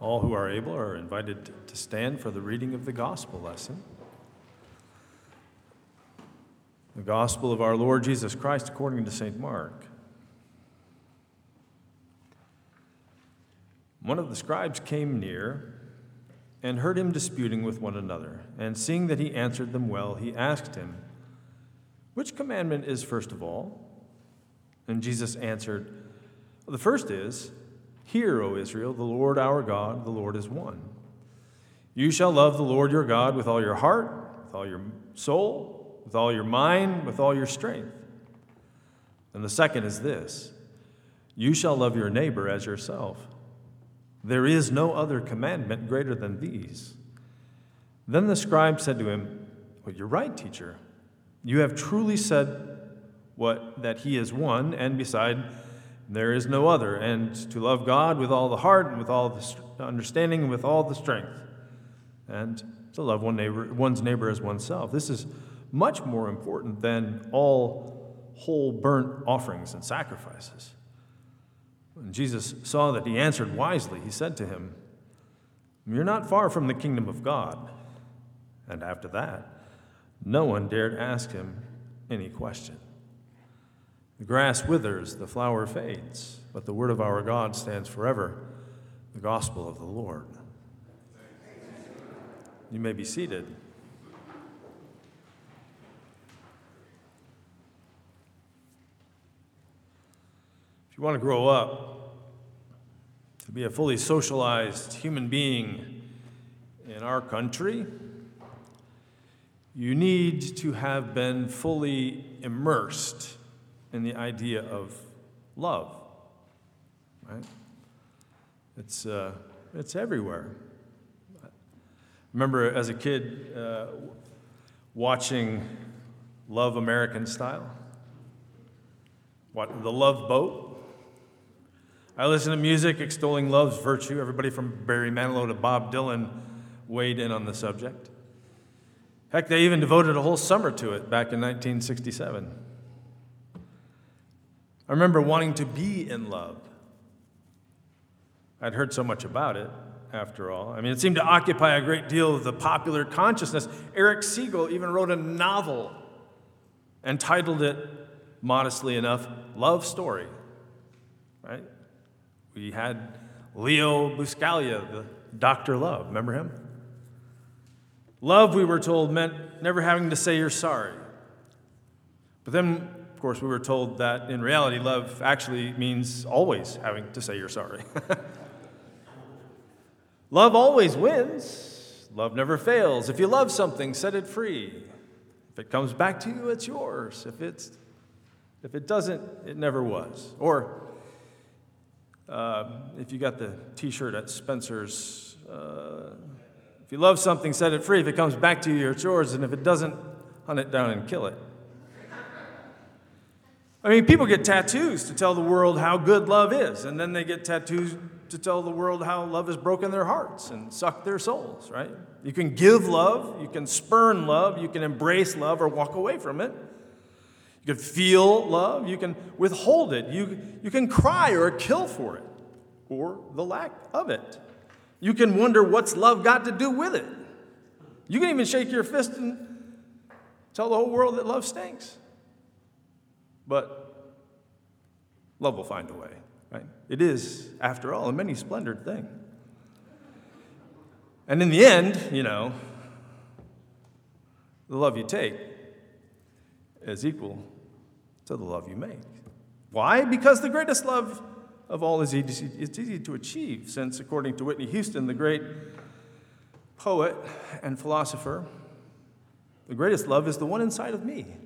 All who are able are invited to stand for the reading of the gospel lesson. The gospel of our Lord Jesus Christ according to St. Mark. One of the scribes came near and heard him disputing with one another. And seeing that he answered them well, he asked him, "Which commandment is first of all?" And Jesus answered, "The first is, 'Hear, O Israel, the Lord our God, the Lord is one. You shall love the Lord your God with all your heart, with all your soul, with all your mind, with all your strength.' And the second is this, 'You shall love your neighbor as yourself.' There is no other commandment greater than these." Then the scribe said to him, "Well, you're right, teacher. You have truly said that he is one, and beside there is no other, and to love God with all the heart and with all the understanding and with all the strength, and to love one's neighbor as oneself. This is much more important than all whole burnt offerings and sacrifices." When Jesus saw that he answered wisely, he said to him, "You're not far from the kingdom of God." And after that, no one dared ask him any question. The grass withers, the flower fades, but the word of our God stands forever, the gospel of the Lord. You may be seated. If you want to grow up to be a fully socialized human being in our country, you need to have been fully immersed in the idea of love, right? It's everywhere. I remember as a kid watching Love American Style, The Love Boat. I listened to music extolling love's virtue. Everybody from Barry Manilow to Bob Dylan weighed in on the subject. Heck, they even devoted a whole summer to it back in 1967. I remember wanting to be in love. I'd heard so much about it, after all. I mean, it seemed to occupy a great deal of the popular consciousness. Eric Siegel even wrote a novel and titled it, modestly enough, Love Story. Right? We had Leo Buscaglia, the Dr. Love. Remember him? Love, we were told, meant never having to say you're sorry. But then, of course, we were told that in reality, love actually means always having to say you're sorry. Love always wins. Love never fails. If you love something, set it free. If it comes back to you, it's yours. If it doesn't, it never was. Or if you got the T-shirt at Spencer's, if you love something, set it free. If it comes back to you, it's yours. And if it doesn't, hunt it down and kill it. I mean, people get tattoos to tell the world how good love is, and then they get tattoos to tell the world how love has broken their hearts and sucked their souls, right? You can give love, you can spurn love, you can embrace love or walk away from it. You can feel love, you can withhold it, you can cry or kill for it, or the lack of it. You can wonder what's love got to do with it. You can even shake your fist and tell the whole world that love stinks. But love will find a way, right? It is, after all, a many splendored thing. And in the end, the love you take is equal to the love you make. Why? Because the greatest love of all is easy to achieve, since according to Whitney Houston, the great poet and philosopher, the greatest love is the one inside of me.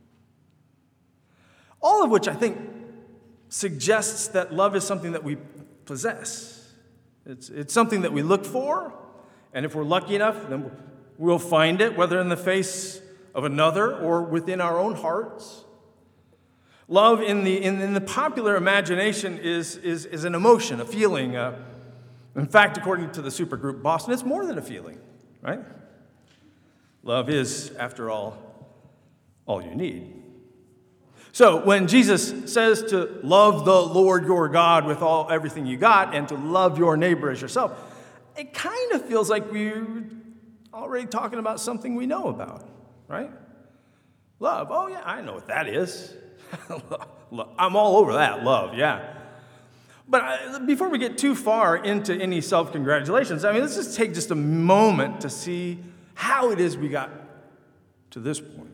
All of which I think suggests that love is something that we possess. It's something that we look for, and if we're lucky enough, then we'll find it, whether in the face of another or within our own hearts. Love in the popular imagination is an emotion, a feeling. In fact, according to the supergroup Boston, it's more than a feeling, right? Love is, after all you need. So when Jesus says to love the Lord your God with everything you got and to love your neighbor as yourself, it kind of feels like we're already talking about something we know about, right? Love. Oh, yeah, I know what that is. I'm all over that, love, yeah. But before we get too far into any self-congratulations, let's just take just a moment to see how it is we got to this point.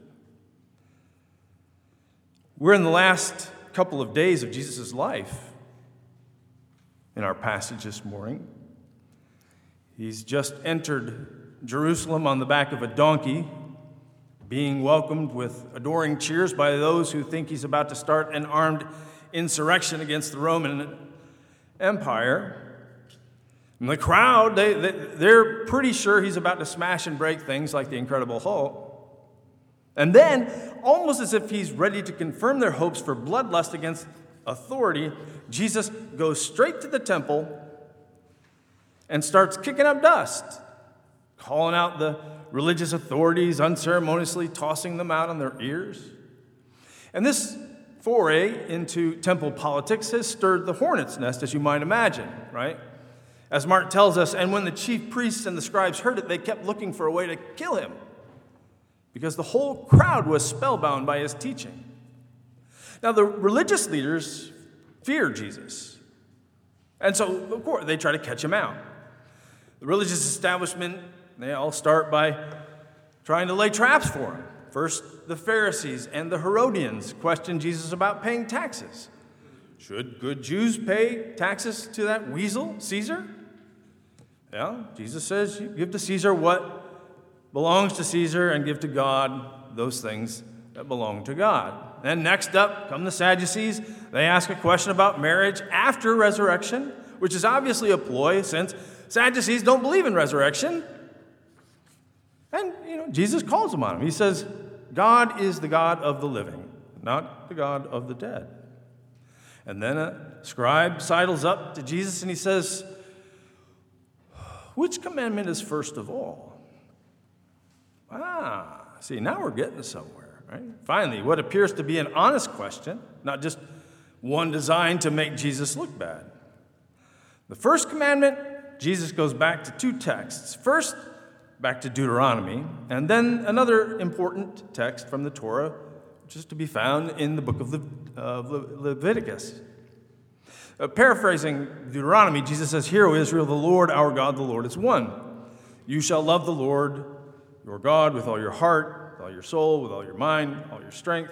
We're in the last couple of days of Jesus' life in our passage this morning. He's just entered Jerusalem on the back of a donkey, being welcomed with adoring cheers by those who think he's about to start an armed insurrection against the Roman Empire. And the crowd, they're pretty sure he's about to smash and break things like the Incredible Hulk. And then, almost as if he's ready to confirm their hopes for bloodlust against authority, Jesus goes straight to the temple and starts kicking up dust, calling out the religious authorities, unceremoniously tossing them out on their ears. And this foray into temple politics has stirred the hornet's nest, as you might imagine, right? As Mark tells us, and when the chief priests and the scribes heard it, they kept looking for a way to kill him, because the whole crowd was spellbound by his teaching. Now, the religious leaders fear Jesus, and so, of course, they try to catch him out. The religious establishment, they all start by trying to lay traps for him. First, the Pharisees and the Herodians question Jesus about paying taxes. Should good Jews pay taxes to that weasel, Caesar? Yeah, Jesus says, you give to Caesar what belongs to Caesar and give to God those things that belong to God. And next up come the Sadducees. They ask a question about marriage after resurrection, which is obviously a ploy since Sadducees don't believe in resurrection. And, Jesus calls them on him. He says, God is the God of the living, not the God of the dead. And then a scribe sidles up to Jesus and he says, which commandment is first of all? See, now we're getting somewhere, right? Finally, what appears to be an honest question, not just one designed to make Jesus look bad. The first commandment, Jesus goes back to two texts. First, back to Deuteronomy, and then another important text from the Torah, which is to be found in the book of Leviticus. Paraphrasing Deuteronomy, Jesus says, "Hear, O Israel, the Lord our God, the Lord is one. You shall love the Lord your God with all your heart, with all your soul, with all your mind, all your strength."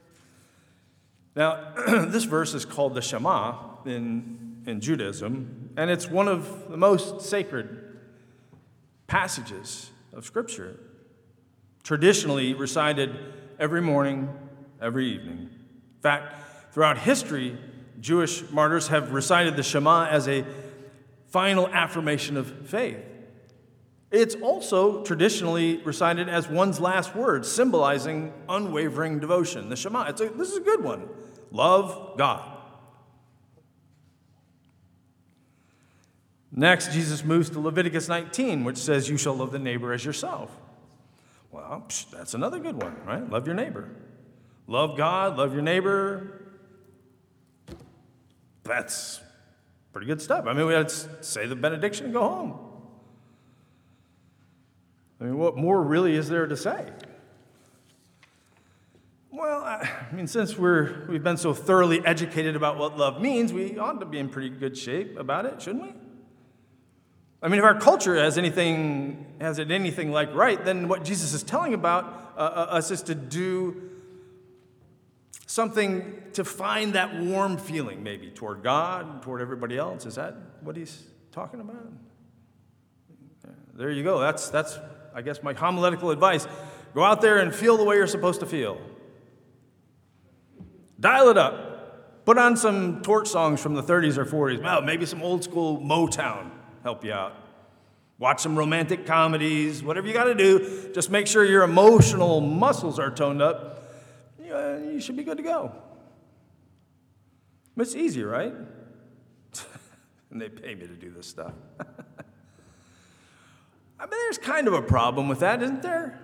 Now, this verse is called the Shema in Judaism, and it's one of the most sacred passages of Scripture, traditionally recited every morning, every evening. In fact, throughout history, Jewish martyrs have recited the Shema as a final affirmation of faith. It's also traditionally recited as one's last words, symbolizing unwavering devotion. The Shema, this is a good one. Love God. Next, Jesus moves to Leviticus 19, which says, you shall love the neighbor as yourself. Well, that's another good one, right? Love your neighbor. Love God, love your neighbor. That's pretty good stuff. We had to say the benediction and go home. What more really is there to say? Well, since we've been so thoroughly educated about what love means, we ought to be in pretty good shape about it, shouldn't we? If our culture has it anything like right, then what Jesus is telling about us is to do something to find that warm feeling, maybe, toward God and toward everybody else. Is that what he's talking about? There you go. That's I guess, my homiletical advice. Go out there and feel the way you're supposed to feel. Dial it up. Put on some torch songs from the 30s or 40s. Well, maybe some old school Motown. Help you out. Watch some romantic comedies, whatever you got to do. Just make sure your emotional muscles are toned up. You should be good to go. It's easy, right? And they pay me to do this stuff. There's kind of a problem with that, isn't there?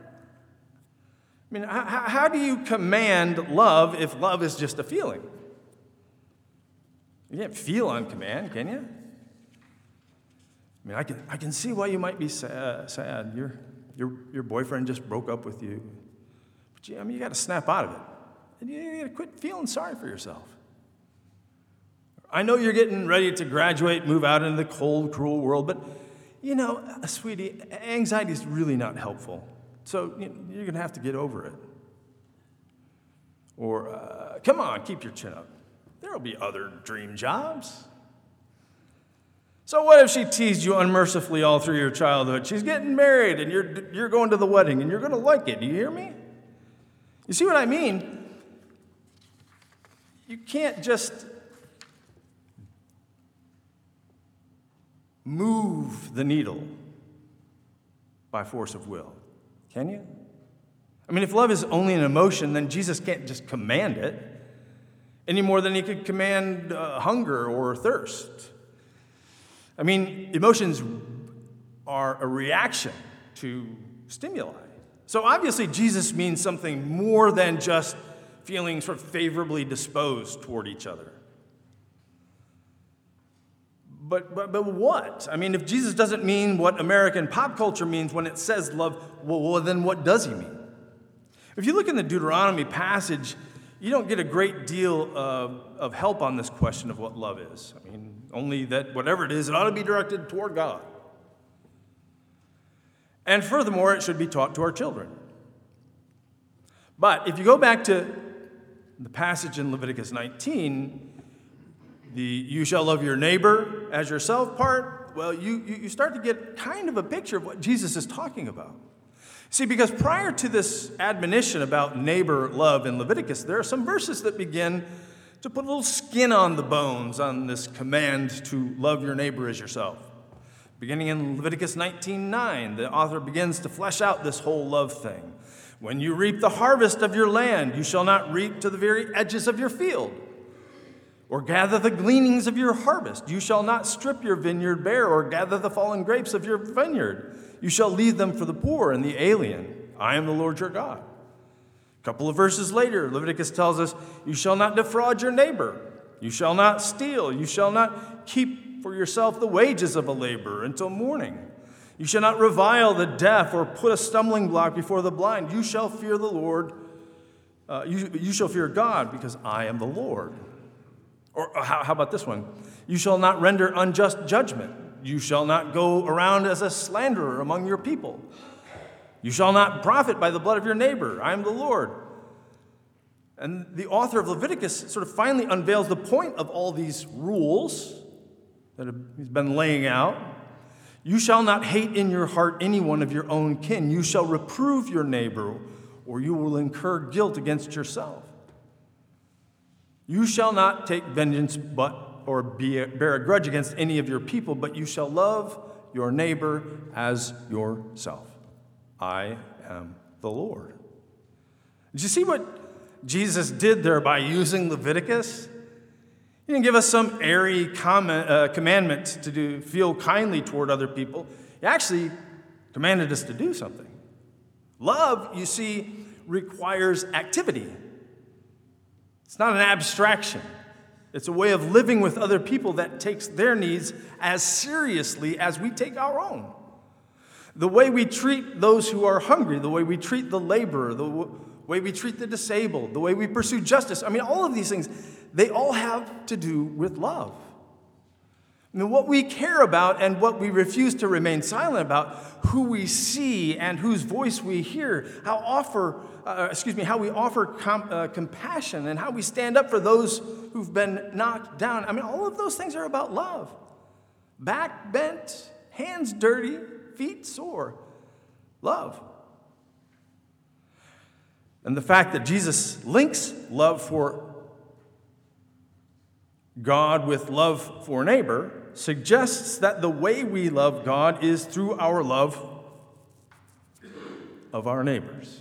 How do you command love if love is just a feeling? You can't feel on command, can you? I mean, I can see why you might be sad. Your boyfriend just broke up with you. But you got to snap out of it. And you got to quit feeling sorry for yourself. I know you're getting ready to graduate, move out into the cold, cruel world, but, sweetie, anxiety is really not helpful. So you're going to have to get over it. Or, come on, keep your chin up. There will be other dream jobs. So what if she teased you unmercifully all through your childhood? She's getting married, and you're going to the wedding, and you're going to like it. Do you hear me? You see what I mean? You can't just move the needle by force of will, can you? I mean, if love is only an emotion, then Jesus can't just command it any more than he could command hunger or thirst. I mean, emotions are a reaction to stimuli. So obviously, Jesus means something more than just feeling sort of favorably disposed toward each other. But what? I mean, if Jesus doesn't mean what American pop culture means when it says love, well, then what does he mean? If you look in the Deuteronomy passage, you don't get a great deal of help on this question of what love is. I mean, only that whatever it is, it ought to be directed toward God. And furthermore, it should be taught to our children. But if you go back to the passage in Leviticus 19, the you shall love your neighbor as yourself part, well, you start to get kind of a picture of what Jesus is talking about. See, because prior to this admonition about neighbor love in Leviticus, there are some verses that begin to put a little skin on the bones on this command to love your neighbor as yourself. Beginning in Leviticus 19:9, the author begins to flesh out this whole love thing. When you reap the harvest of your land, you shall not reap to the very edges of your field, or gather the gleanings of your harvest. You shall not strip your vineyard bare, or gather the fallen grapes of your vineyard. You shall leave them for the poor and the alien. I am the Lord your God. A couple of verses later, Leviticus tells us, you shall not defraud your neighbor. You shall not steal. You shall not keep for yourself the wages of a laborer until morning. You shall not revile the deaf or put a stumbling block before the blind. You shall fear the Lord. You shall fear God, because I am the Lord. Or how about this one? You shall not render unjust judgment. You shall not go around as a slanderer among your people. You shall not profit by the blood of your neighbor. I am the Lord. And the author of Leviticus sort of finally unveils the point of all these rules that he's been laying out. You shall not hate in your heart anyone of your own kin. You shall reprove your neighbor, or you will incur guilt against yourself. You shall not take vengeance or bear a grudge against any of your people, but you shall love your neighbor as yourself. I am the Lord. Did you see what Jesus did there by using Leviticus? He didn't give us some airy commandment to feel kindly toward other people. He actually commanded us to do something. Love, you see, requires activity. It's not an abstraction. It's a way of living with other people that takes their needs as seriously as we take our own. The way we treat those who are hungry, the way we treat the laborer, the way we treat the disabled, the way we pursue justice. I mean, all of these things, they all have to do with love. I mean, what we care about and what we refuse to remain silent about, who we see and whose voice we hear, how we offer compassion and how we stand up for those who've been knocked down. I mean, all of those things are about love. Back bent, hands dirty, feet sore. Love. And the fact that Jesus links love for God with love for neighbor suggests that the way we love God is through our love of our neighbors.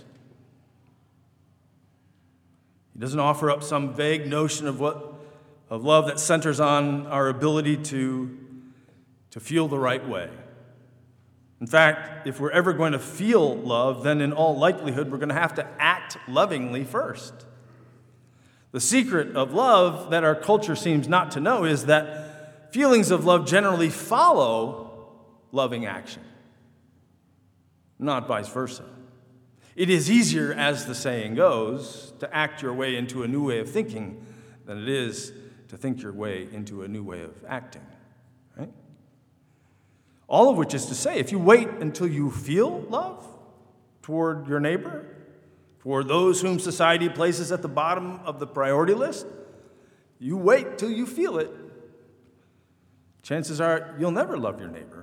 He doesn't offer up some vague notion of love that centers on our ability to feel the right way. In fact, if we're ever going to feel love, then in all likelihood, we're going to have to act lovingly first. The secret of love that our culture seems not to know is that feelings of love generally follow loving action, not vice versa. It is easier, as the saying goes, to act your way into a new way of thinking than it is to think your way into a new way of acting, right? All of which is to say, if you wait until you feel love toward your neighbor, toward those whom society places at the bottom of the priority list, you wait till you feel it, chances are you'll never love your neighbor.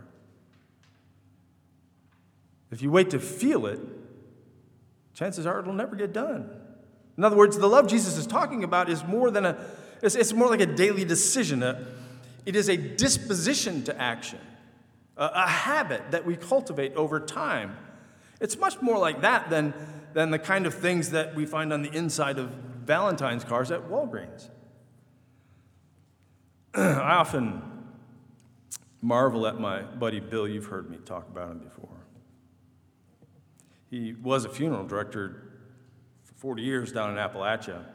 If you wait to feel it, chances are it'll never get done. In other words, the love Jesus is talking about is more than it's more like a daily decision. It is a disposition to action, a habit that we cultivate over time. It's much more like that than the kind of things that we find on the inside of Valentine's cards at Walgreens. I often marvel at my buddy Bill. You've heard me talk about him before. He was a funeral director for 40 years down in Appalachia.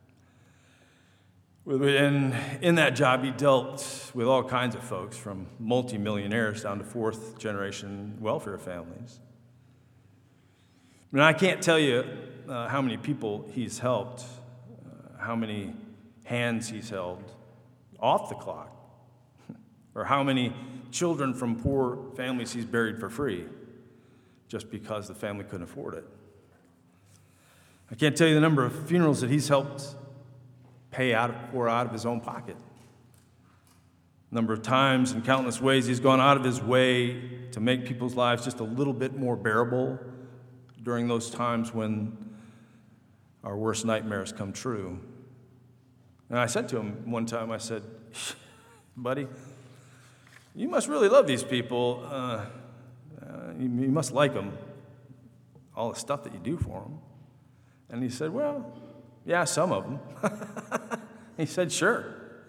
And in that job, he dealt with all kinds of folks, from multimillionaires down to fourth-generation welfare families. And I can't tell you how many people he's helped, how many hands he's held off the clock, or how many children from poor families he's buried for free just because the family couldn't afford it. I can't tell you the number of funerals that he's helped pay out of his own pocket. Number of times and countless ways he's gone out of his way to make people's lives just a little bit more bearable during those times when our worst nightmares come true. And I said to him one time, I said, buddy, you must really love these people. You must like them, all the stuff that you do for them. And he said, well, yeah, some of them. He said, sure.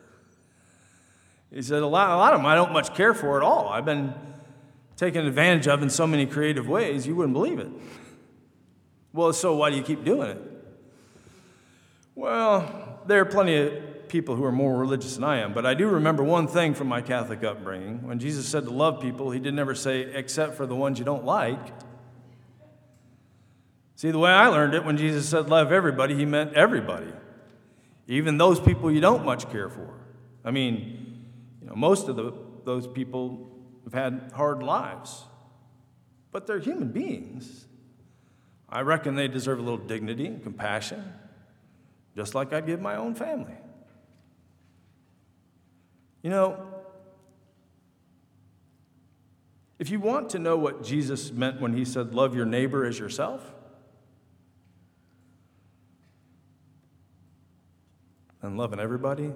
He said, a lot of them I don't much care for at all. I've been taken advantage of in so many creative ways, you wouldn't believe it. Well, so why do you keep doing it? Well, there are plenty of people who are more religious than I am, but I do remember one thing from my Catholic upbringing. When Jesus said to love people, he didn't ever say, except for the ones you don't like. See, the way I learned it, when Jesus said love everybody, he meant everybody, even those people you don't much care for. I mean, most of those people have had hard lives, but they're human beings. I reckon they deserve a little dignity and compassion, just like I'd give my own family. If you want to know what Jesus meant when he said, love your neighbor as yourself, and loving everybody,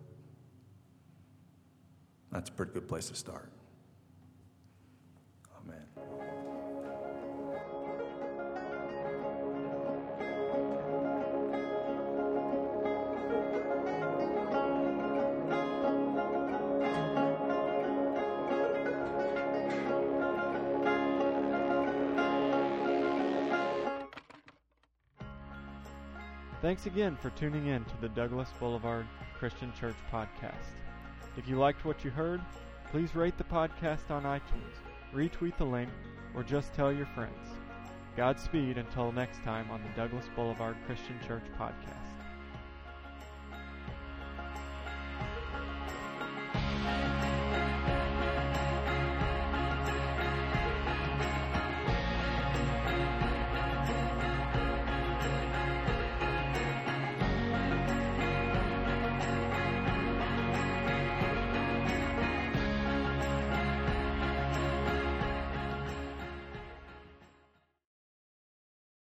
that's a pretty good place to start. Amen. Thanks again for tuning in to the Douglas Boulevard Christian Church podcast. If you liked what you heard, please rate the podcast on iTunes, retweet the link, or just tell your friends. Godspeed until next time on the Douglas Boulevard Christian Church podcast.